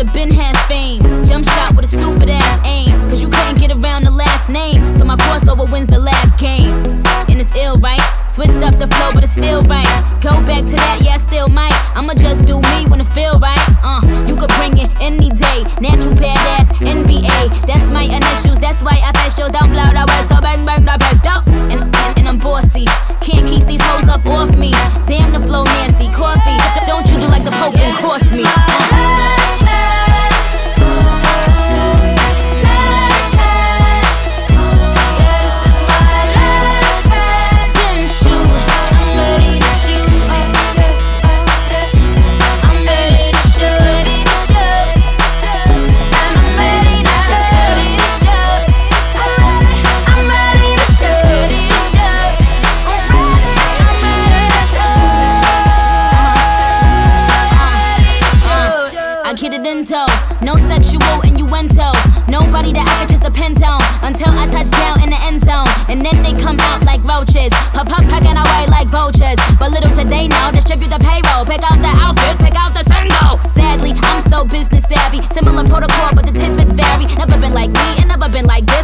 could've been had fame. Jump shot with a stupid ass aim, cause you couldn't get around the last name. So my crossover wins the last game. And it's ill, right? Switched up the flow, but it's still right. Go back to that, yeah, I still might. I'ma just do me when it feel right. You could bring it any day. Natural badass, NBA. That's my initials, that's why I fast shows. Don't blow the west, so bang bang the best up. And I'm bossy. Can't keep these hoes up off me. Damn, the flow nasty. Coffee, don't you do like the Pope and cross me. No sexual innuendo. Nobody that I could just depend on until I touch down in the end zone. And then they come out like roaches, pop packing away like vultures. But little did they know, distribute the payroll, pick out the outfits, pick out the single. Sadly, I'm so business savvy. Similar protocol, but the tidbits vary. Never been like me and never been like this.